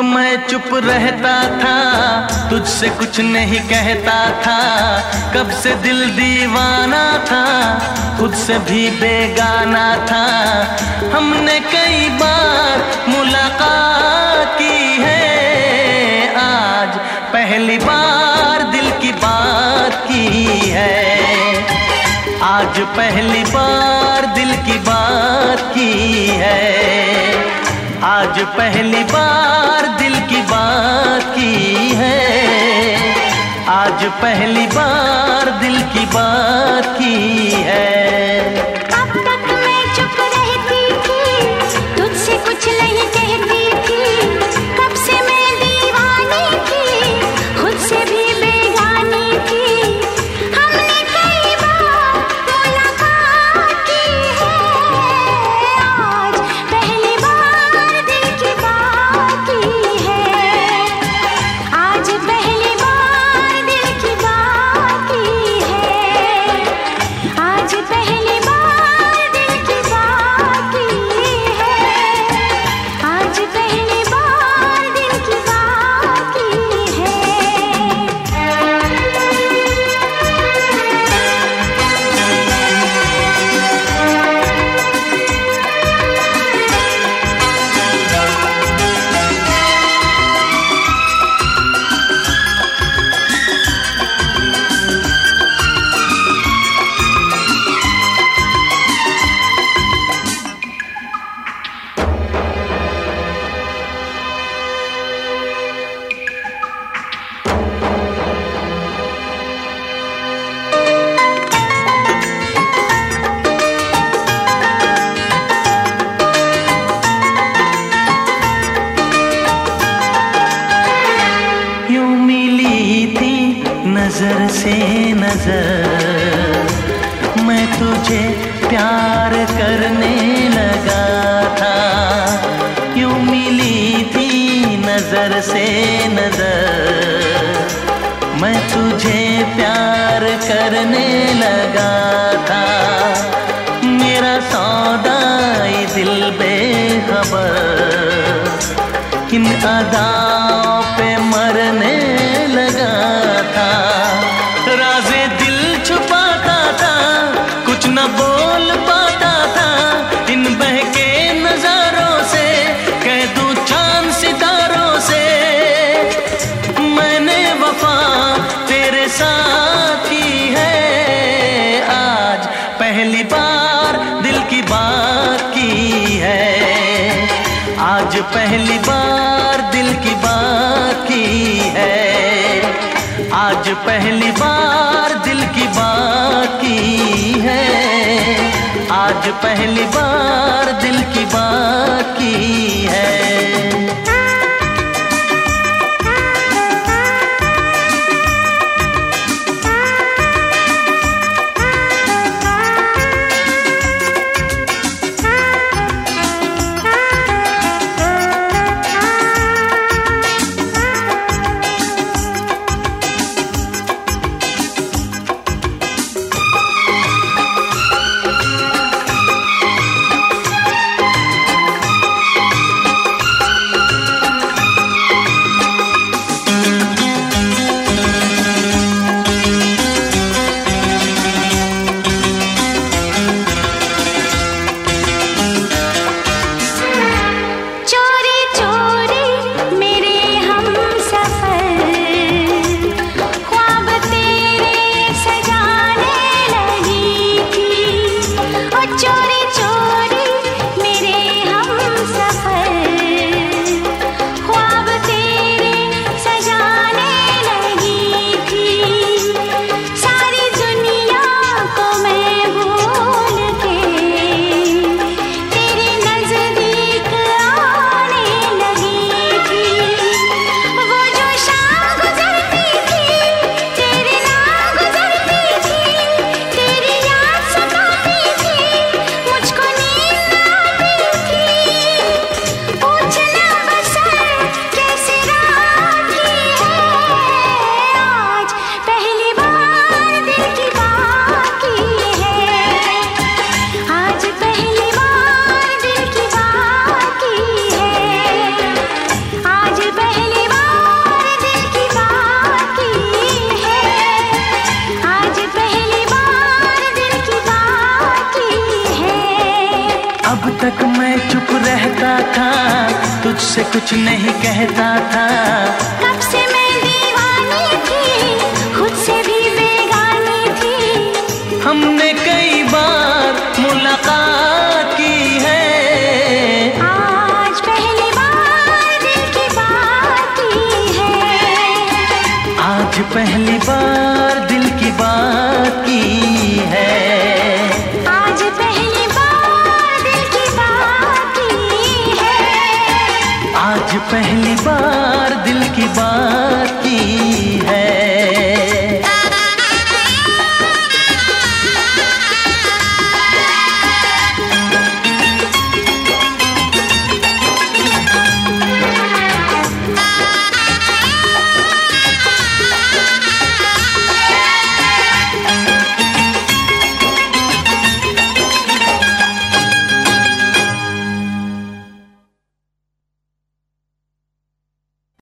मैं चुप रहता था, तुझसे कुछ नहीं कहता था। कब से दिल दीवाना था, खुद से भी बेगाना था। हमने कई बार मुलाकात की है, आज पहली बार दिल की बात की है। आज पहली बार दिल की बात की है। आज पहली बार दिल की बात की है। आज पहली बार दिल की बात की है। अब तक मैं चुप रहती थी, तुझसे कुछ नहीं कहती थी। कब से मैं दीवानी थी, खुद से भी बेगानी थी। हमने कई बार मुलाकात की है, आज पहली बार दिल की बात की है। आज पहली बार दिल की बात की है। आज पहली बार दिल की बात की है। आज पहली बार दिल की बात की है। यूं मिली थी नजर से नजर, मैं तुझे प्यार करने लगा था। यूं मिली थी नजर से नजर, मैं तुझे प्यार करने लगा था। मेरा सौदाई दिल बेखबर इन अदाओं पे मरने लगा था। राज़े दिल छुपाता था, कुछ न बोल पाता था। इन बहके नजारों से कह दूं चांद सितारों से, मैंने वफा तेरे साथ की है। आज पहली बार दिल की बात की है। आज पहली बार दिल की बात की है। आज पहली बार दिल की बात की है। आज पहली बार दिल की बात की है। से कुछ नहीं कहता था, कब से मैं दीवानी थी, खुद से भी बेगानी थी। हमने कई बार मुलाकात की है, आज पहली बार दिल की बात की है। आज पहली बार